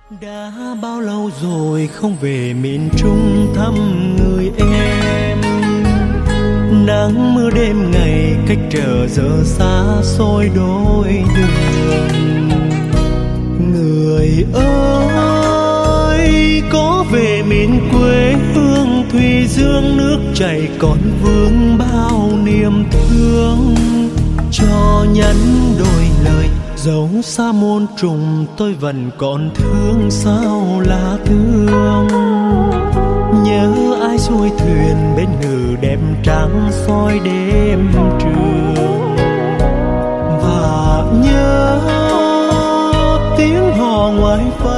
Đã bao lâu rồi không về miền Trung thăm người em. Nắng mưa đêm ngày cách trở giờ xa xôi đôi đường. Người ơi có về miền quê hương thùy dương, nước chảy còn vương bao niềm thương. Cho nhắn đôi lời dấu xa môn trùng, tôi vẫn còn thương sao là thương. Nhớ ai xuôi thuyền bên ngự đêm trắng soi đêm trường. Và nhớ tiếng hò ngoài phố